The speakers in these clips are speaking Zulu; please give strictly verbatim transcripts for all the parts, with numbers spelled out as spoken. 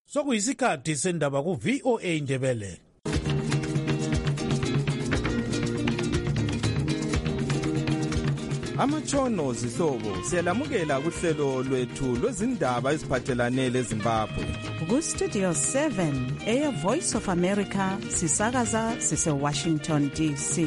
Sokuyisikhathi sendaba ku V O A Ndebele. Amatshono zihlobo siyalamukela kuhlelo lwethu lwezindaba eziphathelane leZimbabwe. Ku Studio seven Air Voice of America sisakaza sise Washington D C.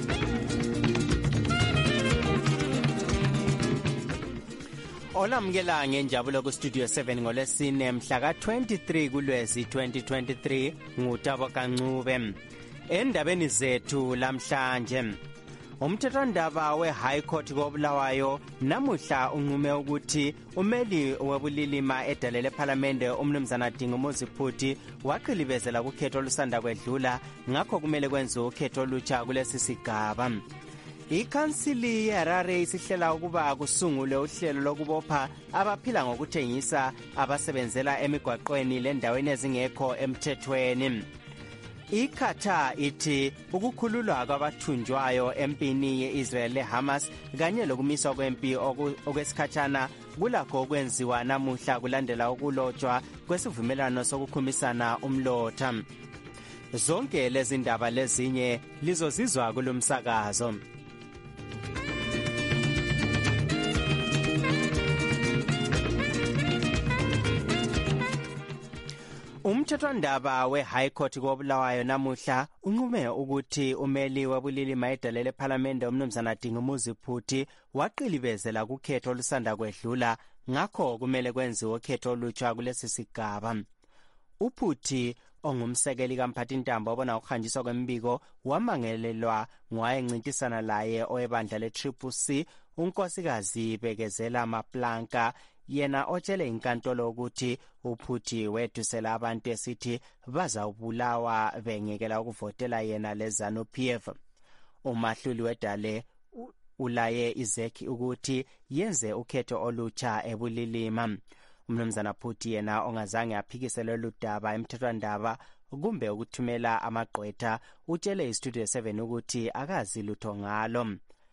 Olamukela ngenjabulo ku Studio seven ngolesine mhla ka twenty-three kuLwezi twenty twenty-three ngutabo kancube. Endabeni zethu lamhlanje umthethwandaba we-High Court koBulawayo namuhla unqume ukuthi umeli webulilima edalele ephalamende umnumzana Dingumuzi Phuthi waqilibezela kukhetho olusanda kwedlula, ngakho kumele kwenziwe ukhetho olutsha kulesi sigaba. Ikhansili yeHarare isihlela ukuba kusungulwe uhlelo lokubopha abaphila ngokuthengisa abasebenzela emigwaqweni lendaweni ezingekho emthethweni. Ikhatha ithi ukukhululwa kwabathunjwayo empini ye-Israel le-Hamas kanye lokumiswa kwempi okwesikhatshana kulakho okwenziwa namuhla kulandela ukulotshwa kwesivumelano sokukhumisana umlotha. Zonke lezi ndaba lezinye lizozizwa kulomsakazo. Umthethwandaba we-High Court koBulawayo namuhla unqume ukuthi umeli webulilima edalele ephalamende umnumzana Dingumuzi Phuthi waqilibezela kukhetho olusanda kwedlula, ngakho kumele kwenziwe ukhetho olutsha kulesi sigaba. uPhuthi ongumsekeli kaMphathintambo obona ukuhanjiswa kwembiko wamangelelwa ngowayencintisana laye owebandla le-Triple C unkosikazi Bekezela Maplanka, yena otshele inkantolo ukuthi uPhuthi wedusela abantu esithi bazawubulawa bengekela ukuvotela yena leZanu P F. Umahluli wedale ulaye izekhi ukuthi yenze ukhetho olutsha ebulilima. Umnumzana Phuthi yena ongazange aphikisele ludaba emthethwandaba kumbe ukuthumela amagqwetha utshele iStudio seven ukuthi akazi lutho ngalo.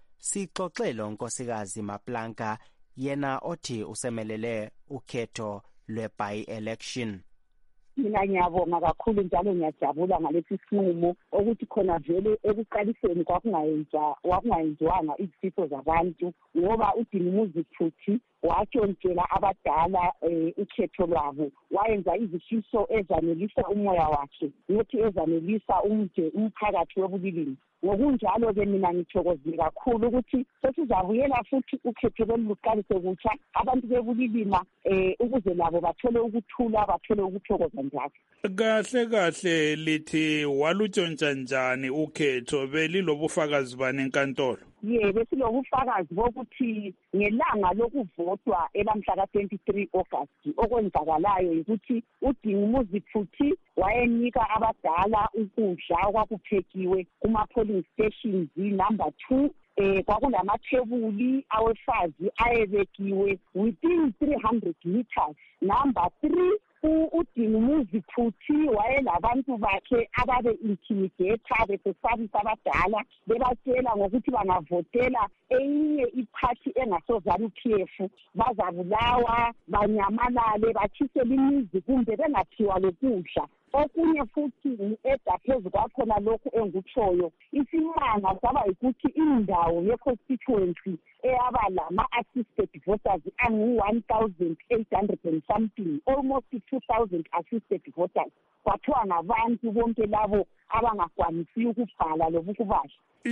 Sixoxele unkosikazi Maplanka, yena othi usemelele ukhetho lwe-by-election. Mina ngiyabonga kakhulu njalo ngiyajabula ngalesi sinqumo ukuthi khona vele ekuqaliseni kwakungayenza kwakungayenziwanga izifo zabantu, ngoba uDingumuzi Phuthi watshontshela abadala ukhetho lwabo, wayenza izifiso ezanelisa umoya wakhe nokuthi ezanelisa umje umphakathi webulilini. Ngokunjalo-ke mina ngithokozile kakhulu ukuthi sesizabuyela futhi ukhetho loluqalise kutsha abantu bebulilima um ukuze labo bathole ukuthula, bathole ukuthokoza njalo. Kahle kahle lithi walutshontsha njani ukhetho, belilobufakazi bani enkantolo? Ye, besilobufakazi bokuthi ngelanga lokuvotwa elamhla ka twenty-three August okwenzakalayo ukuthi uDingumuzi Phuthi wayenika abadala ukudla okwakuphekiwe kuma-polling stations number two. Eh kwakulamathebuli awefazi ayebekiwe within three hundred meters. Number three, uDingumuzi Phuthi wayelabantu bakhe ababe intimidate besesabisa abadala bebatshela ngokuthi bangavotela eyinye iphathi engasoZanu P F bazabulawa, banyamalale, bathisele imizi kumbe bengaphiwa lokudla. Okunye futhi eda phezu kwakhona lokhu engutshoyo, isimanga saba ukuthi indawo ye-constituency eyaba lama-assisted voters angu-one thousand eight hundred and something, almost two thousand assisted voters, kwathiwa ngabantu bonke labo abangakwanisi ukubhala lokubasha.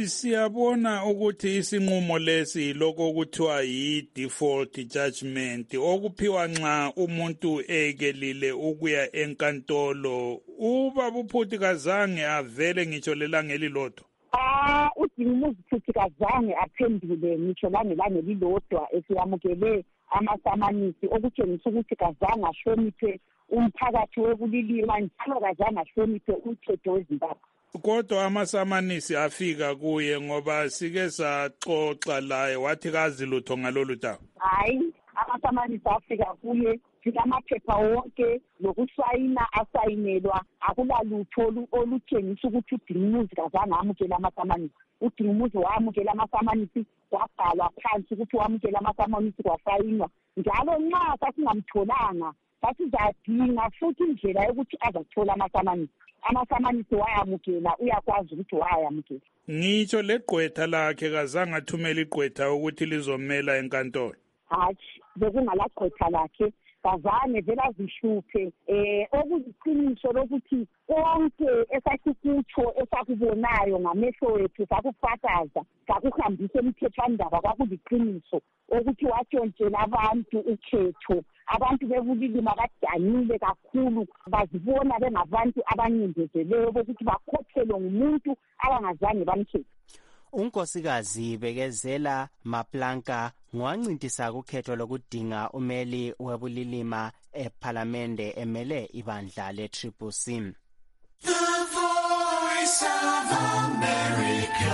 Siyabona ukuthi isinqumo lesi lokho kuthiwa yi-default judgment okuphiwa nxa umuntu ekelile ukuya enkantolo. Ubaba uPhuthi kazange avele ngitsho lelanga elilodwa. Ah, uDingumuzi Phuthi kazange aphendule ngitsho langelanga elilodwa esiyamukele amasamanisi okutshengisa ukuthi kazange ahloniphe umphakathi webulilima njalo kazange ahloniphe umthetho weZimbabwe. Kodwa amasamanisi afika kuye ngoba sike saxoxa laye wathi kazi lutho ngalolu daba. Hayi, amasamanisi afika kuye sinamaphepha wonke lokusayina asayinelwa, akulalutho olutshengisa ukuthi uDingumuzi kazange amukela amasamanisi. uDingumuzi wamukela amasamanisi kwabhalwa phansi ukuthi wamukela amasamanisi kwasayinwa, njalo nxa sasingamtholanga sasizadinga futhi indlela yokuthi azathola amasamanisi amasamanisi wayamukela uyakwazi ukuthi wayamukela. Ngitsho legqwetha lakhe kazange athumele igqwetha ukuthi lizomela enkantolo. Hatshi bekungalagqwetha lakhe kazange vela zihluphe eh okuyiqiniso lokuthi konke esasikutsho esakubonayo ngamehlo wethu sakufakaza sakuhambisa emthethwandaba kwakuliqiniso ukuthi watshontshela abantu ukhetho abantu bebulilima badanile kakhulu bazibona bengabantu abanyindezeleyo ukuthi bakhokhelwe ngumuntu abangazange bamkhethe. Unkosikazi Bekezela Maplanka ngwancintisa kukhetho lokudinga umeli webulilima ePhalamende emele ibandla le-Triple C. The Voice of America,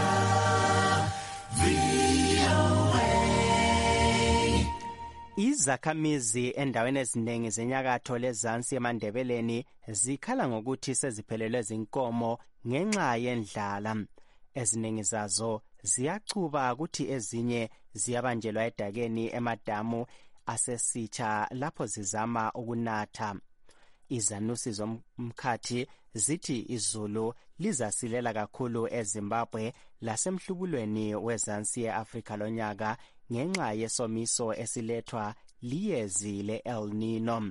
V O A. Izakhamizi endaweni eziningi zenyakatho lezansi eMandebeleni zikhala ngokuthi seziphelelwe zinkomo ngenxa yendlala. Eziningi zazo ziyacuba ukuthi ezinye ziyabanjelwa edakeni emadamu asesitsha lapho zizama ukunatha. Izanusi zomkhathi zithi izulu lizasilela kakhulu eZimbabwe lasemhlubulweni wezansi ye-Afrika lonyaka ngenxa yesomiso esilethwa liyezi le-El Nino.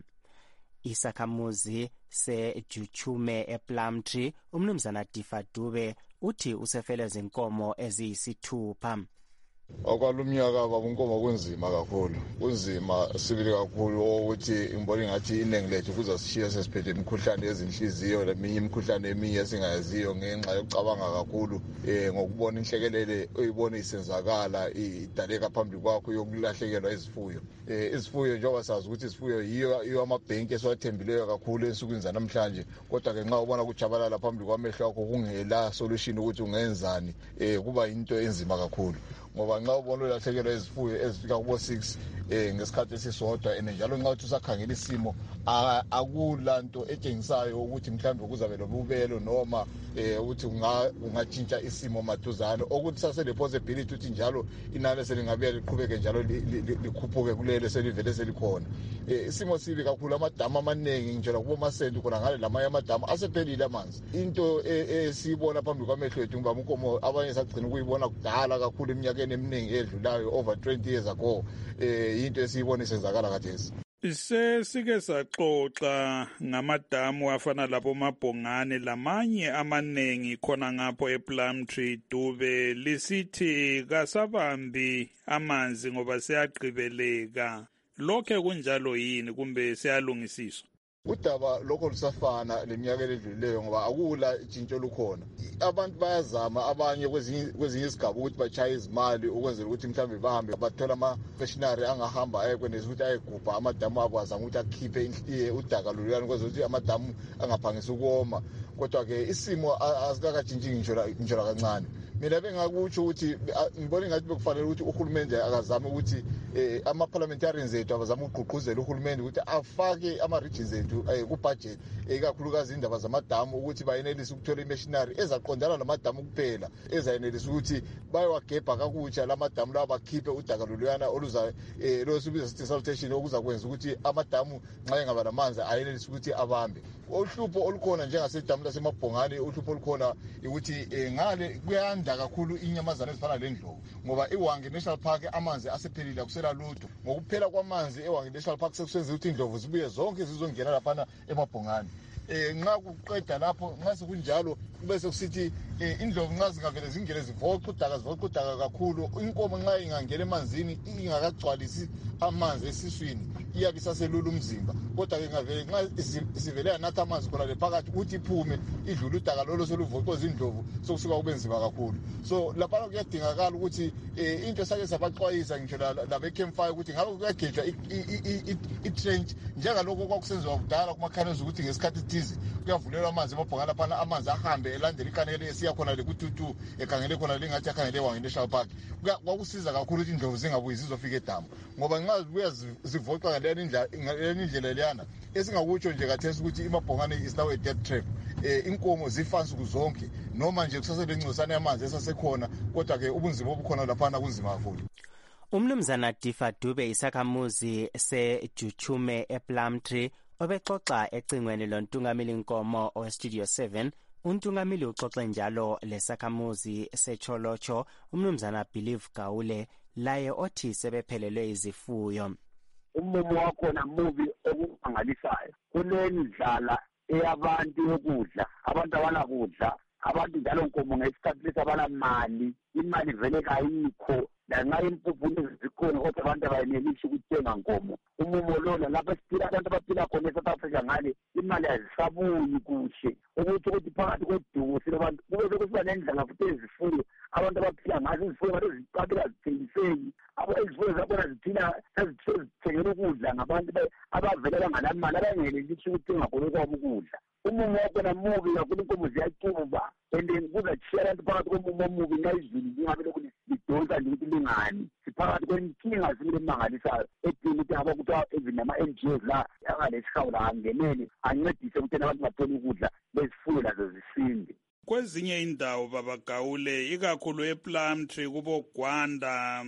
Isakhamuzi seJuchume ePlumtree umnumzana Difadube uthi usefele zinkomo eziyisithupha. Okwalumnyaka babunkomo kunzima kakhulu kunzima sibili kakhulu ukuthi ngibona ngathi inengi lethu kuzasishiya sesiphethe imikhuhlane yezinhliziyo leminye imikhuhlane eminye esingayaziyo ngenxa yokucabanga kakhulu eh ngokubona inhlekelele oyibona isenzakala idaleka phambili kwakho yokulahlekelwa izifuyo. Eh izifuyo njengoba sazi ukuthi izifuyo yiyo iyo amabhenki esiwathembileyo kakhulu ensukwini zanamhlanje, kodwa ke nxa ubona kujabalala phambili kwamehlo akho kungela solution ukuthi ungenzani eh kuba into enzima kakhulu. Ngoba nxa ubona ulahlekelwa izifuyo ezifika kubo six eh ngesikhathi esisodwa ene njalo nxa uthi usakhangela isimo akulanto etshengisayo ukuthi mhlawumbe kuzabe lobubelo noma eh ukuthi ungatshintsha isimo maduzane ukuthi sase le possibility ukuthi njalo inani selingabe liqhubeke njalo likhuphuke kulele selivele selikhona. Eh isimo sibi kakhulu amadamu amaningi njalo kubo masendi khona ngale lamanye amadamu asephelile amanzi. Into esibona phambili kwamehlo ethu ngoba umkomo abanye sagcina ukuyibona kudala kakhulu eminyakeni eminingi edlulayo over twenty years ago eh into esiyibona isenzakala khathesi. Sesike saxoxa ngamadamu afana lapho Mabhongane lamanye amanengi khona ngapho ePlumtree Dube lisithi kasabambi amanzi ngoba seyagqibeleka. Lokho kunjalo yini kumbe seyalungisiswa? Udaba lokho lusafana leminyaka edlulileyo ngoba akula itshintsho lukhona. Abantu bayazama abanye kwezinye kwezinye izigaba ukuthi bachaye izimali ukwenzela ukuthi mhlambe bahambe bathola ama stationary angahamba ayekwenza ukuthi ayegubha amadamu abo azama ukuthi akhiphe udaka loluyana kwenzela ukuthi amadamu angaphangisa ukoma. Kodwa ke isimo asikakatshintshi ngitsho ngitsho kancane. Mina bengakutsho ukuthi ngibona ngathi bekufanele ukuthi uhulumende akazame ukuthi ama parliamentarians ethu abazama ukuqhuquzela uhulumende ukuthi afake ama regions ethu ku budget ekakhulukazi indaba zamadamu ukuthi bayenelise ukuthola imachinery ezaqondana namadamu kuphela ezayenelisa ukuthi bayowagebha kakutsha lamadamu lawo bakhiphe udaka loluyana oluza lo sibiza sithi sanitation okuzakwenza ukuthi amadamu nxa engaba namanzi ayenelise ukuthi abambe. Uhlupho olukhona njengasedamu laseMabhongane uhlupho olukhona ukuthi ngale kuyanda kakhulu inyamazana ezifana lendlovu ngoba iWange National Park amanzi asephelile akusela lutho. Ngokuphela kwamanzi eWange National Park sekusenza ukuthi indlovu zibuye zonke zizongena lapha eMabhongane. Eh nxa kuqeda lapho nxa sekunjalo bese kusithi indlovu nxa zingavele zingene zivoqa udaka zivoqa udaka kakhulu inkomo nxa ingangena emanzini ingakagcwalisi amanzi esiswini iyabe isaselula umzimba, kodwa ke ngavele nxa isivele yanatha amanzi khona lephakathi ukuthi iphume idlula udaka lolo soluvoqoza indlovu sokusuka kubenzima kakhulu. So lapha kuyadingakala ukuthi into esake sabaxwayisa ngitsho labe campfire ukuthi ngabe kuyagejwa i-trench njengalokho kwakusenziwa kudala kumakhanezo ukuthi ngesikhathi thizi kuyavulelwa amanzi eMabhongane lapha amanzi ahambe elandela ikanele esiya khona lekututu ekhangele khona lengathi akhangele eWange National Park. Kwakusiza kakhulu ukuthi indlovu zingabuyi zizofika edamu ngoba nxa zibuya zivoqa ngale indlela leyana esingakutsho nje kathesi ukuthi iMabhongane is now a death trap. Eh inkomo zifa nsuku zonke noma nje kusaselencosana yamanzi esasekhona, kodwa ke ubunzima obukhona lapha kunzima kakhulu. Umnumzana Difadube isakhamuzi seJuchume ePlumtree Obexoxa ecingweni lontungameli Nkomo owestudio seven, untungameli uxoxe njalo lesakhamuzi seCholocho umnumzana Believe Gaule laye othi sebephelelwe izifuyo. Umumo wakhona mubi okumangalisayo. Kunendlala eyabantu yokudla, abantu abanakudla, abantu njalo Nkomo ngesikhathi lesabanamali, imali vele kayikho. Lanxa impuphu zikhona kodwa abantu abayenelisi ukuthenga Nkomo. Umumo lona lapha siphila abantu abaphila khona eSouth Africa ngale imali azisabuyi kuhle. Ukuthi ukuthi phakathi kwedumo silabantu kube kusiba nendlela futhi ezifuyo abantu abaphila ngazo izifuyo baziqabela zithengiseki. Abo izifuyo zakhona ziphila ezithengela ukudla ngabantu abavele banganamali abangenelisi ukuthenga khona kwabo ukudla. Umumo wakhona mubi kakhulu, Inkomo ziyacuba and kuzatshiya abantu phakathi komumo omubi nxa izulu lingabe lokhu lidonsa nje ukuthi lingani. Siphakathi kwenkinga zimile emangalisayo edinga ukuthi ngaba kuthiwa even ama-N G Os la angalesihawula angenele ancedise ukuthi abantu bathole ukudla bezifuyo lazo zisinde. Kwezinye indawo Baba Gaule ikakhulu ePlumtree kubo Gwanda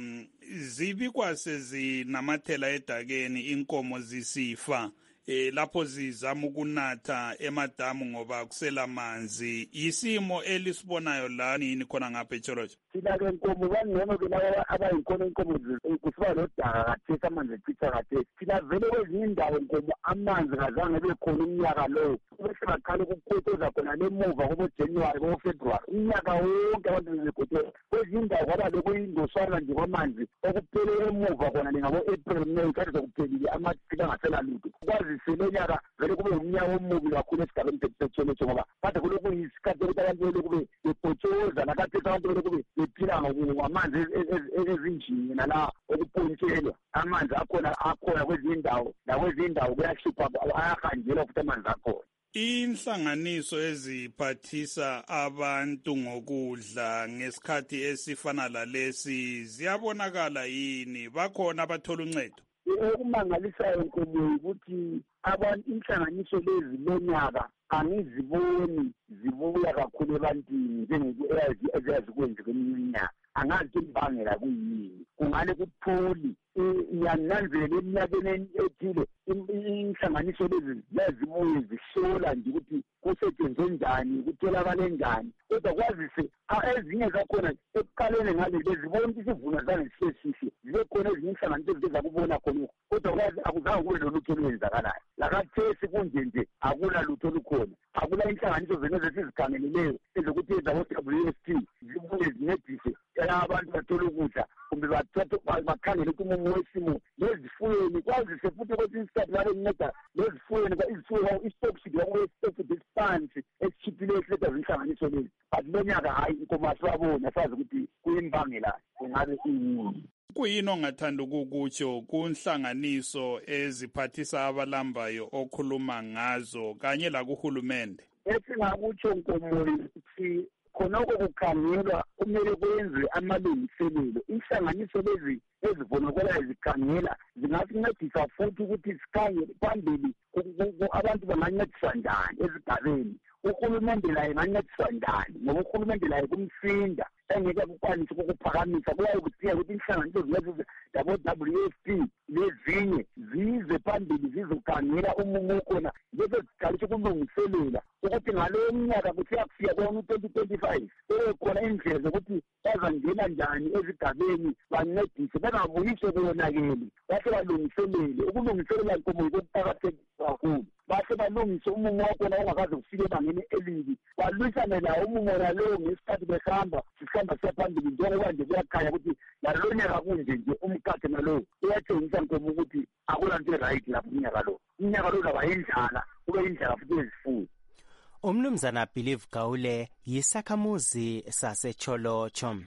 zibikwa sezinamathela edakeni inkomo zisifa. Eh lapho zizama ukunatha emadamu ngoba kusela manzi. Isimo elisibonayo la nini khona ngapha eCholocho? Thina ke Nkomo bangcono ke laba abayikhona inkomo kusiba lodaka kathesi amanzi echitha kathesi. Thina vele kwezinye indawo Nkomo amanzi kazange bekhona umnyaka lo. Bese baqala ukukhotoza khona lemuva kubo January kubo February. Umnyaka wonke abantu bezekhotoza. Kwezinye indawo kwaba lokuyindoswana nje kwamanzi okuphele emuva khona ngabo April May kade sokuphelile amathika angasela lutho. Kwazi selonyaka vele kube umnyaka omubi kakhulu esigabeni seCholocho ngoba kade kulokhu yisikhathi ukuthi abantu belokhu bebhotshoza nakade abantu belokhu bephila ngamanzi ezinjini nala okupontshelwa. Amanzi akhona akhona kwezinye indawo nakwezinye indawo kuyahlupha ayahanjelwa futhi amanzi akhona. Inhlanganiso eziphathisa abantu ngokudla ngesikhathi esifana lalesi ziyabonakala yini? Bakhona abathola uncedo? Okumangalisayo Nkomo ukuthi abantu inhlanganiso lezi lonyaka angiziboni zibuya kakhulu ebantwini njengokuyazi ezazikwenza kweminye iminyaka. Angazi imbangela kuyini. Kungale kuphuli ngiyananzelela eminyakeni ethile inhlanganiso lezi ziyazibuye zihlola nje ukuthi kusetshenzwe njani, kutholakale njani. Kodwa kwazise ezinye zakhona ekuqaleni ngale bezibona ukuthi isivuno zange sisesihle. Zibe khona ezinye inhlanganiso eziveza kubona khona. Kodwa kwazi akuzange kube lolutho olwenzakalayo. Lakathesi kunje nje akula lutho olukhona. Akula inhlanganiso zena zesizikhangeleleyo ezokuthi ezabo-W S T zibuye zincedise abantu bathole ukudla kumbe bakhangele ukuthi umumo wesimo lezifuyweni. Kwazise futhi kwesinye isikhathi babe nceda lezifuyweni izifuyo i-stock sheet yakube i-stock sheet esiphansi esitshiphileyo esiletha zinhlanganiso lezi. But lonyaka hayi Nkomo asibabona sazi ukuthi kuyimbangela kungabe iyini. Kuyini ongathanda ukukutsho kunhlanganiso eziphathisa abalambayo okhuluma ngazo kanye lakuhulumende? Esingakutsho Nkomo ukuthi khonoko kukhangelwa kumele kwenziwe amalungiselelo. Inhlanganiso lezi ezibonakalayo zikhangela zingasincedisa futhi ukuthi sikhangele phambili abantu bangancedisa njani ezigabeni. Uhulumende laye engancedisa njani ngoba uhulumende laye kumsinda engeke kukwanise ukuphakamisa. Kuyaye kudinga ukuthi inhlanganiso zilezi zabo-W S T lezinye zize phambili zizokhangela umumo khona bese ziqalise ukulungiselela ukuthi ngalowo mnyaka kusiya kufika kona u-twenty twenty-five kube khona indlela zokuthi bazangena njani ezigabeni bancedise bangabuyiswe konakeli. Bahle balungiselele. Ukulungiselela Nkomo yikuqakathekile kakhulu. Bahle balungise umumo wakhona ongakaze kufike ebangeni elibi. Balwisane lawo umumo nalowo ngesikhathi behamba sihamba siya phambili njengoba nje kuyakhanya ukuthi lalo nyaka kunje nje umkhathi nalowo uyatshengisa Nkomo ukuthi akulanto e-right lapho umnyaka lo. Umnyaka lo uzaba yindlala kube yindlala futhi ezifuyo. Umnumzana Believe Gaule yisakhamuzi saseCholocho.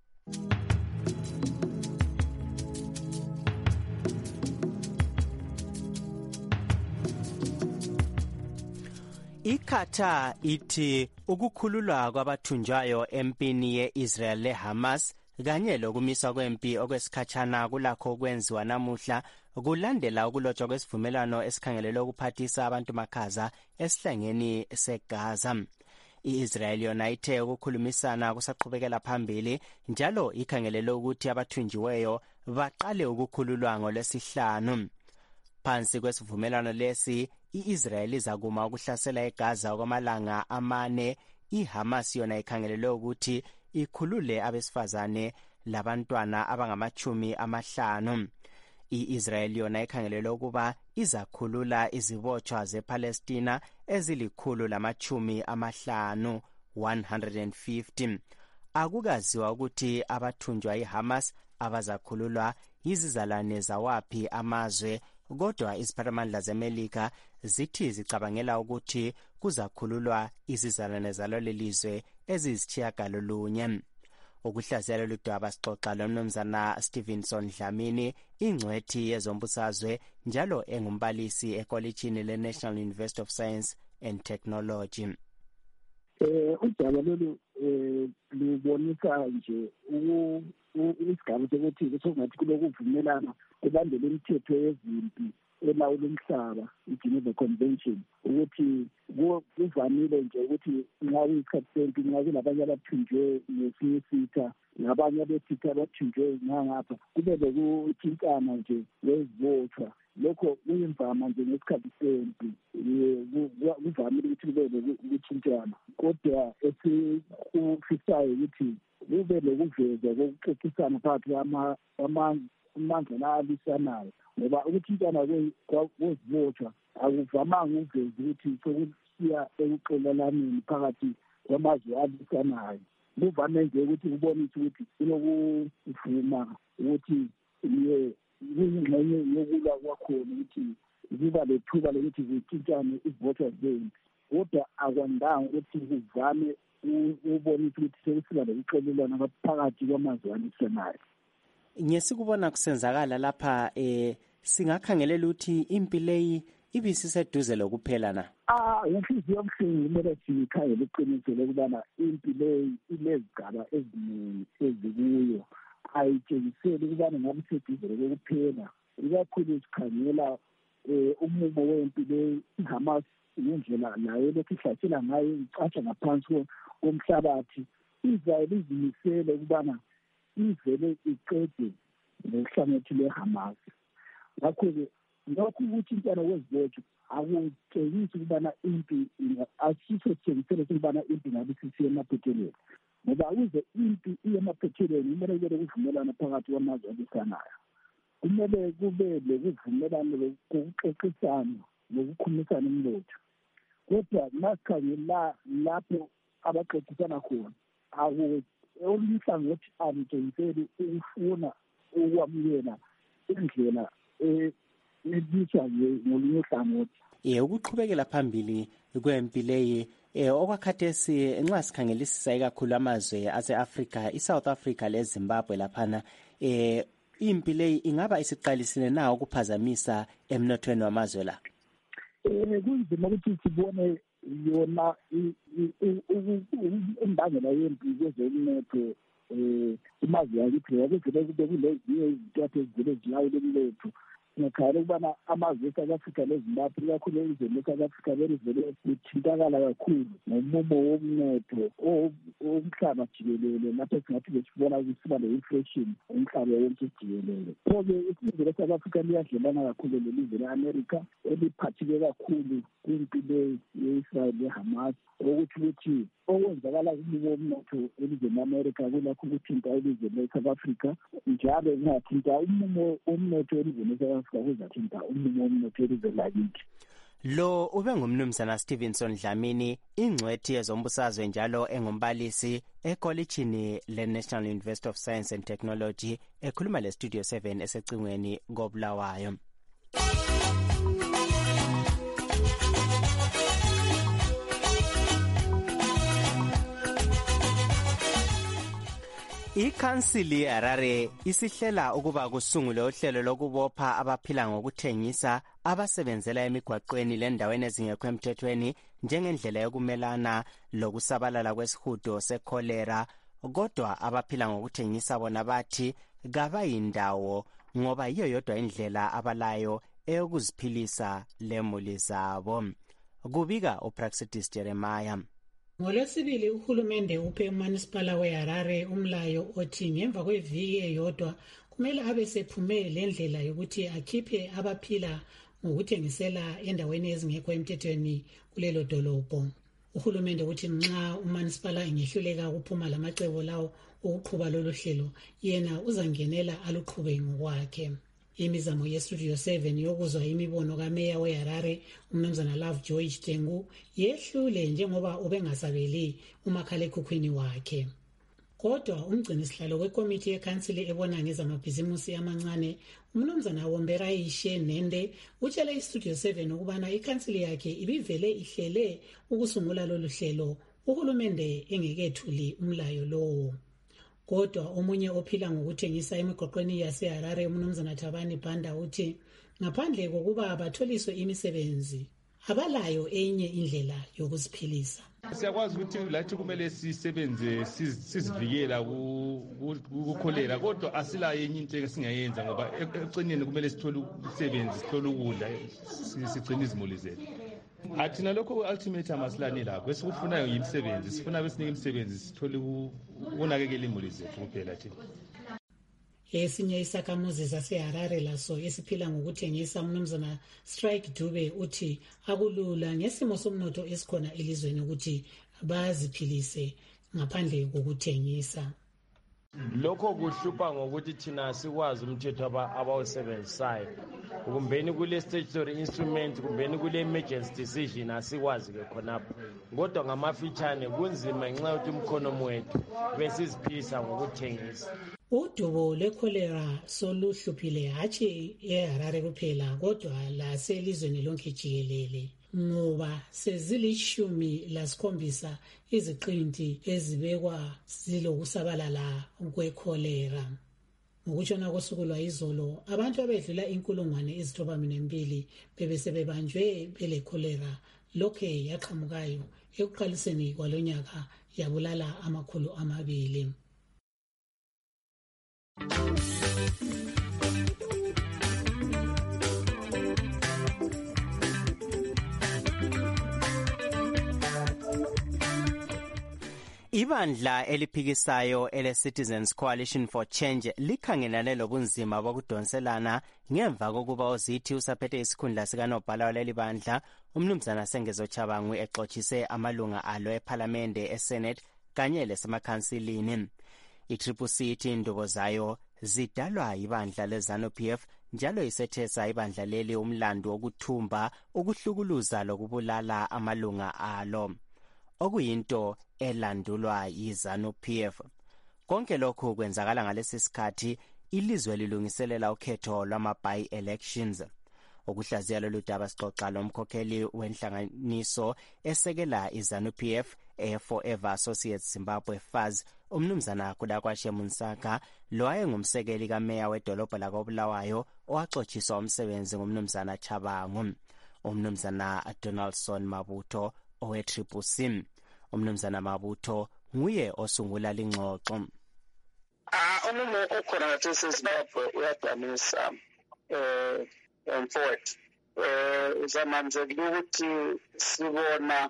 Ikhatha ithi ukukhululwa kwabathunjwayo empini ye-Israel le-Hamas kanye lokumiswa kwempi okwesikhatshana kulakho kwenziwa namuhla kulandela ukulotshwa kwesivumelwano esikhangelele ukuphathisa abantu makhaza esihlengeni seGaza. I-Israel yona ithe ukukhulumisana kusaqhubekela phambili njalo ikhangelele ukuthi abathunjiweyo baqale ukukhululwa ngolwesihlanu. Phansi kwesivumelwano lesi i-Israel izakuma ukuhlasela eGaza kwamalanga amane, iHamas yona ikhangelelwe ukuthi ikhulule abesifazane labantwana abangamachumi amahlanu. I-Israel yona ikhangelelwe ukuba izakhulula izibotshwa zePalestina ezilikhulu lamachumi amahlanu one hundred fifty. Akukaziwa ukuthi abathunjwa iHamas abazakhululwa yizizalwane zawaphi amazwe, kodwa iziphathamandla zeMelika zithi zicabangela ukuthi kuzakhululwa izizalwane zalolelizwe eziyisitshiyagalolunye. Ukuhlaziya ludaba sixoxa lomnumzana Stevenson Dlamini, ingcwethi yezombusazwe njalo engumbalisi ekolitshini le-National University of Science and Technology. Eh udaba lolu eh lubonisa nje isigaba sokuthi sokungathi kulokuvumelana kulandela imithetho yezimpi elawula umhlaba, i-Geneva Convention, ukuthi kuvamile nje ukuthi nxa isikhathi sempi nxa kulabanye abathunjwe ngesinye isitha nabanye abethitha abathunjwe ngangapha kube lokuthintana nje wezibotshwa. Lokho kuyimvama nje ngesikhathi sempi, kuvamile ukuthi kube lokuthintana, kodwa esikufisayo ukuthi kube lokuvezwa kokuxoxisana phakathi kwamandla la-alisanayo, ngoba ukuthintana kwezibotshwa akuvamanga ukuveza ukuthi sokusiya ekuxolelaneni phakathi kwamazwe alisanayo. Kuvame nje ukuthi kubonise ukuthi kunokuvuma ukuthi kuyingxenye yokulwa kwakhona ukuthi ziba lethuba lokuthi zithintane izibotshwa zempi, kodwa akwandanga ukuthi kuvame ubonisa ukuthi sekusiba lokuxolelana phakathi kwamazwe alisanayo. Ngesikubona kusenzakala lapha eh singakhangelela ukuthi impi leyi ibisiseduze lokuphela na? Ah, inhliziyo yomhlungu kumele sikhangele iqiniso lokubana impi leyi inezigaba eziningi ezikuyo, ayitshengiseli ukubana ngabe seduze lokuphela. Ikakhulu sikhangela eh umumo wempi leyi, iHamas ngendlela nayo lokhu ihlasela ngayo icatsha ngaphansi komhlabathi, Israel izimisele ukubana ivele iqede ngohlangothi lweHamas. Ngakho-ke lokhu ukuthintana kwezibotshwa akutshengisi ukubana impi asiso sitshengiselo sokubana impi ngabe sisiye emaphethelweni, ngoba ukuze impi iye emaphethelweni kumele kube kuvumelana phakathi kwamazwe alisanayo. Kumele kube lokuvumelana kokuxoxisana nokukhulumisana umnotho, kodwa masikhangela lapho abaxoxisana khona olunye uhlangothi alitshengiseli ukufuna ukwamukela indlela ebizwa ngolunye uhlangothi. Eh ukuqhubekela phambili kwempi leyi eh okwakhathesi nxa sikhangelisisa ikakhulu amazwe ase-Africa, i-South Africa le-Zimbabwe laphana, eh impi leyi ingaba isiqalisile na ukuphazamisa emnothweni wamazwe la? Eh kunzima ukuthi sibone yona imbangela yempi kwezomnotho um kumazwe akithi yakuvele kube kulezinye izintathu ezivele zilawula umnotho. Ngiyakhala ukubana amazwe e-South Africa leZimbabwe ikakhulu elizweni le-South Africa belivele lithintakala kakhulu ngomumo womnotho omhlaba jikelele, lapho singathi besibona ukusiba le-inflation umhlaba wonke jikelele. Pho-ke ilizwe le-South Africa liyadlelana kakhulu lelizwe le-America eliphatheke kakhulu kwimpi le ye-Israel le-Hamas, ukuthi ukuthi okwenzakala kumumo womnotho elizweni le-America kulakho ukuthinta ilizwe le-South Africa, njalo kungathinta umumo womnotho elizweni le-South Africa kuzathinta umumo womnotho elizweni lakithi. Lo ube ngumnumzana Stevenson Dlamini, ingcwethi yezombusazwe njalo engumbalisi ekolitshini le-National University of Science and Technology, ekhuluma le-Studio seven esecingweni koBulawayo. Ikhansili yeHarare isihlela ukuba kusungulwe uhlelo lokubopha abaphila ngokuthengisa abasebenzela emigwaqweni lendaweni ezingekho emthethweni njengendlela yokumelana lokusabalala kwesihudo sekholera, kodwa abaphila ngokuthengisa bona bathi kabayindawo ngoba yiyo yodwa indlela abalayo eyokuziphilisa lemuli zabo. Kubika uPraxidis Jeremiah. NgoLwesibili uhulumende uphe uMunisipala weHarare umlayo othi ngemva kweviki eyodwa kumele abe sephume lendlela yokuthi akhiphe abaphila ngokuthengisela endaweni ezingekho emthethweni kulelo dolobho. Uhulumende uthi nxa umanisipala engehluleka ukuphuma lamacebo lawo ukuqhuba lolu hlelo, yena uzangenela aluqhube ngokwakhe. Imizamo yeStudio seven yokuzwa imibono kameya weHarare umnumzana Lovejoy Tengu yehlule njengoba ubengasabeli umakhalekhukhwini wakhe. Kodwa umgcinisihlalo wekomiti yekhansili ebona ngezamabhizimusi amancane umnumzana Womberaishe Nende utshele iStudio seven ukubana ikhansili yakhe ibivele ihlele ukusungula lolu hlelo uhulumende engekethuli umlayo lowo. Kodwa omunye ophila ngokuthengisa emigoqweni yaseHarare umnumzana Thabani Banda uthi ngaphandle kokuba batholiswe imisebenzi abalayo enye indlela yokuziphilisa. Siyakwazi ukuthi lathi kumele sisebenze sizivikela ukukholera, kodwa asilayo enye into esingayenza ngoba ecineni kumele sithole umsebenzi, sithole ukudla, sigcine izimuli zethu. Athina lokho ultimatum asilani lapho, esikufunayo yimisebenzi, sifuna besinike imisebenzi sithole ukunakekela imuli zethu kuphela thina. Esinye isakhamuzi saseHarare laso esiphila ngokuthengisa umnumzana Strike Dube uthi akulula ngesimo somnotho esikhona elizweni ukuthi baziphilise ngaphandle kokuthengisa. Lokho kuhlupha ngokuthi thina sikwazi umthetho abawusebenzisayo. Kumbeni kule statutory instrument, kumbeni kule emergency decision asikwazi ke khonapho. Kodwa ngamafitshane kunzima ngenxa yokuthi umkhonomi wethu besiziphilisa ngokuthengisa. Udubo lwekholera soluhluphile hatshi eHarare kuphela kodwa laselizweni lonke jikelele ngoba sezilishumi lasikhombisa iziqinti ezibekwa zilokusabalala kwekholera. Ngokutshona kosuku lwayizolo abantu abedlula inkulungwane ezithoba mbili bebesebebanjwe belekholera lokhe yaqhamukayo ekuqaliseni kwalonyaka yabulala amakhulu amabili. Ibandla eliphikisayo ele Citizens Coalition for Change likhangelane lobunzima bokudonselana ngemva kokuba uzithi usaphethe isikhundla sikanobhala waleli bandla umnumzana Sengezo Chabangu exoxise amalunga alo eParliamente, eSenate kanye lesemakhansilini. I-Triple C ithi indubo zayo zidalwa ibandla leZANU-P F njalo isethesa ibandla leli umlando wokuthumba, ukuhlukuluza lokubulala amalunga alo, okuyinto elandulwa yiZANU-P F. Konke lokhu kwenzakala ngalesi sikhathi ilizwe lilungiselela ukhetho lwama-by-elections. Ukuhlaziya lolu daba sixoxa lomkhokheli wenhlanganiso esekela iZANU-P F e-Forever Associates Zimbabwe F A Z umnumzana Kudakwashe Munsaka lo ayengumsekeli kameya wedolobha lakoBulawayo owaxotshiswa umsebenzi ngumnumzana Chabangu. Umnumzana Donaldson Mabuto owe-Triple C. Umnumzana Mabuto nguye osungula lingxoxo. Ah, umumo okhona ngathi Zimbabwe uyadanisa eh emfowethu. Eh uzamanzela ukuthi sibona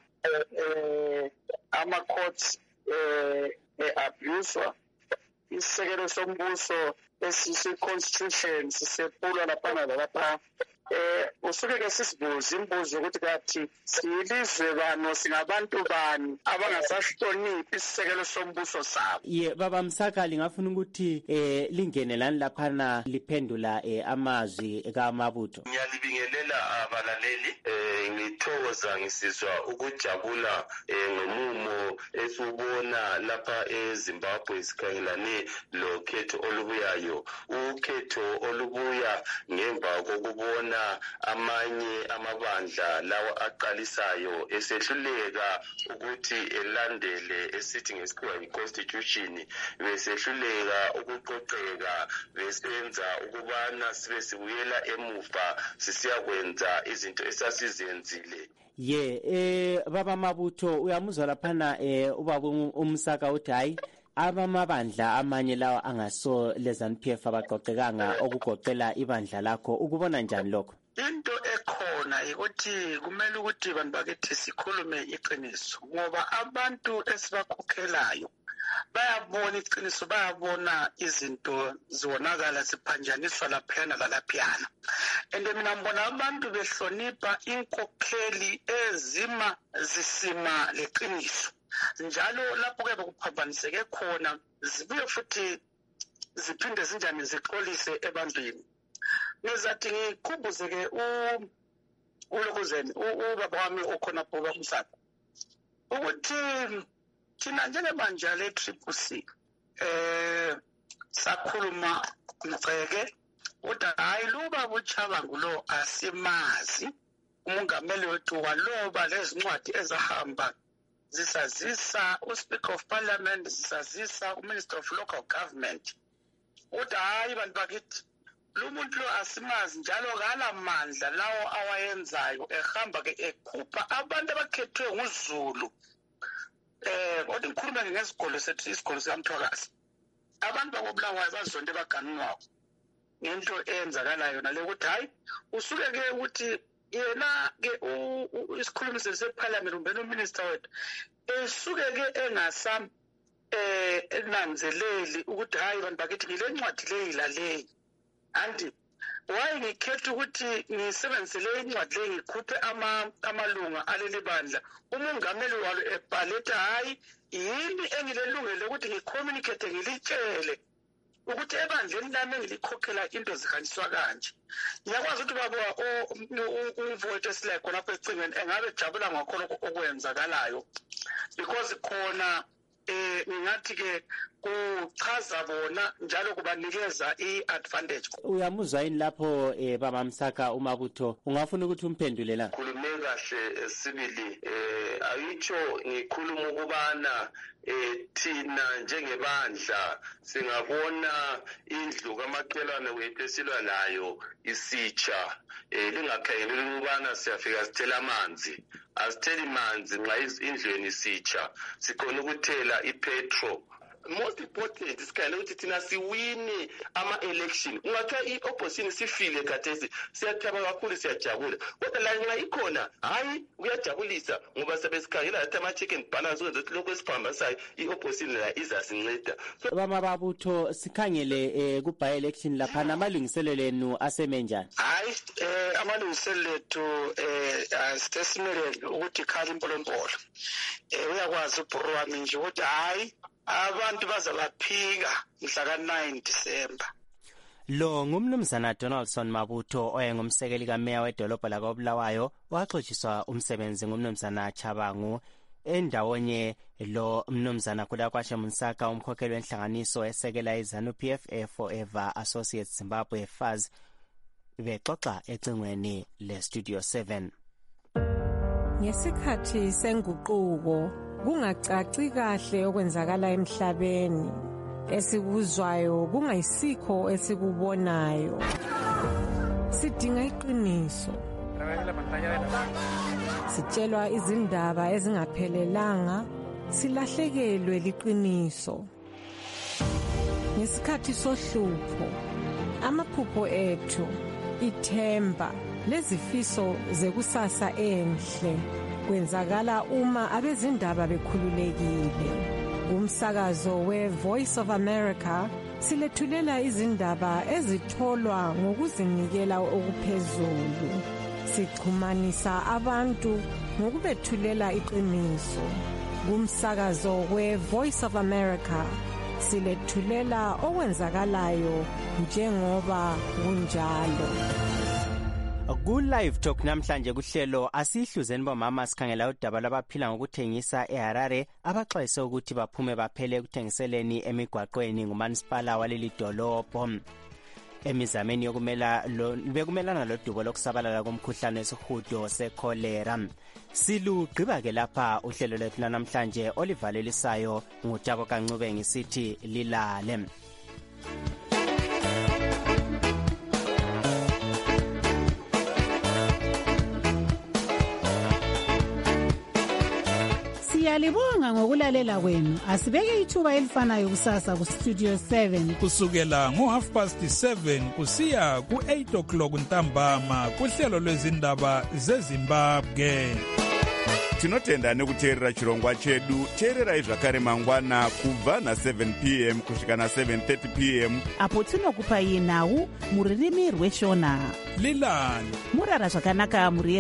eh ama courts eh abuswa isekelo sombuso esisi constitution sisepulwa lapha lapha. Eh usuke ke sisibuza imbuzo ukuthi kathi silizwe bano singabantu bani abangasahloniphi isisekelo sombuso sabo. Ye baba Msaka lingafuna ukuthi eh lingene lani laphana liphendula eh amazwi kaMabuto. Ngiyalibingelela abalaleli, eh ngithokoza ngisizwa ukujabula eh ngomumo esubona lapha eZimbabwe sikhangelane lokhetho olubuyayo, ukhetho olubuya ngemva kokubona amanye amabandla lawa aqalisayo esehluleka ukuthi elandele esithi ngesikhuwa iconstitution, besehluleka ukuqoqeka, besenza ukubana sibe sibuyela emuva sisiyakwenza izinto esasizenzile. Ye eh baba Mabuto uyamuzwa laphana eh ubaba uMsaka uthi hayi abamabandla amanye lawa angaso leZANU-P F abaqoqekanga okugoqela ibandla lakho, ukubona njani lokho? Into ekhona ukuthi kumele ukuthi abantu bakithi sikhulume iqiniso ngoba abantu esibakhokhelayo bayabona iqiniso, bayabona izinto ziwonakala ziphanjaniswa laphiyana lalaphiyana. And mina ngibona abantu behlonipha inkokheli ezima zisima leqiniso. Njalo lapho ke bekuphambaniseke khona zibuye futhi ziphinde zinjani zixolise ebantwini. Ngizathi ngikhubuze ke u uLokuzeni ubaba wami okhona bhoba umsana ukuthi thina njengebanja le-Triple C eh sakhuluma ngiceke ukuthi hayi luba buchabangu lo asimazi umongameli wethu waloba lezincwadi ezahamba zisazisa uSpeaker of Parliament, zisazisa uMinister of Local Government ukuthi hayi bantu bakithi lo muntu lo asimazi njalo kala mandla lawo awayenzayo ehamba ke ekhupha abantu abakhethwe nguZulu. Eh kodwa ngikhuluma ngesikolo sethu isikolo sikaMthwakazi. Abantu bakobulawayo bazonke baganunwa ngento eyenzakalayo nale ukuthi hayi usuke ke ukuthi yena ke isikhulumi seParliament umbe no minister wethu esuke ke engasam eh enanzeleli ukuthi hayi bantu bakithi ngile ncwadi leyilaleli anti why ngikhetha ukuthi ngisebenzise le ncwadi le ngikhuphe ama amalunga aleli bandla umongameli walo ebhaletha hayi yini engilelungelo ukuthi ngicommunicate ngilitshele ukuthi ebandleni lami ngilikhokhela into zihanjiswa kanje. Ngiyakwazi ukuthi baba umvote esile khona lapha ecingweni engabe jabula ngakhona okwenzakalayo because khona eh ngathi ke kuchaza bona njalo kubanikeza iadvantage. Uyamuzwa yini lapho eh baba Msaka uMabutho ungafuna ukuthi umphendule la? Khulume kahle sibili eh ayitsho ngikhuluma ukubana eh thina njengebandla singabona indlu kaMaqelwane wethu esilwa nayo isitsha eh lingakhayeleli ukubana siyafika sithela amanzi asitheli manzi nxa indlweni isitsha sikhona ukuthela ipetrol. Most important isikhathi ukuthi thina siwini ama-election ungathiwa i-opposition sifile khathesi siyathaba kakhulu siyajabula kodwa la nxa ikhona hayi kuyajabulisa ngoba sebesikhangela lathi ama-check and balance ukwenza ukuthi lokhu esiphambasayo i-opposition la izasinceda. Bamabutho sikhangele um ku-by-election laphana amalungiselelo enu aseme njani? Hayi um amalungiselelo ethu um sesimele ukuthi khali impolompolo um uyakwazi ubhuru wami nje ukuthi hayi abantu bazabaphika mhla ka nine December. Lo ngumnumzana Donaldson Mabutho oyengumsekeli kameya wedolobha lakobulawayo waxoxiswa umsebenzi ngumnumzana Chabangu endawonye lo mnumzana Kulakwashe Msaka umkhokheli wenhlanganiso esekela iZANU P F A Forever Associates Zimbabwe F A Z bexoxa ecingweni le Studio seven. Ngesikhathi senguquko kungacaci kahle okwenzakala emhlabeni esikuzwayo kungayisikho esikubonayo sidinga iqiniso sitshelwa izindaba ezingaphelelanga silahlekelwe liqiniso ngesikhathi sohlupho amaphupho ethu ithemba lezifiso zekusasa enhle kwenzakala uma abezindaba bekhululekile. Umsakazo we-Voice of America silethulela izindaba ezitholwa ngokuzinikela okuphezulu. Sixhumanisa abantu ngokubethulela iqiniso. Umsakazo we-Voice of America silethulela okwenzakalayo njengoba kunjalo. Ku-Live Talk namhlanje kuhlelo asihluzeni bomama sikhangela udaba labaphila ngokuthengisa eHarare abaxwayise ukuthi baphume baphele ekuthengiseleni emigwaqweni ngumanisipala waleli dolobho. Emizameni yokumela bekumelana lodubo lokusabalala komkhuhlane wesihudo sekholera. Silugqiba ke lapha uhlelo lwethu namhlanje olivalelisayo ngutabo kancube ngisithi lilale. Siyalibonga ngokulalela kwenu. Asibeke ithuba elifanayo kusasa ku Studio seven kusukela ngo half past seven kusiya ku eight o'clock ntambama kuhlelo lwezindaba zeZimbabwe. tinotenda nekuteerera chirongwa chedu. teererai zvakare mangwana kubva na-seven p m kusvika na-seven thirty p m apo tinokupai nhau muririmi rweshona. lilani murara zvakanaka muri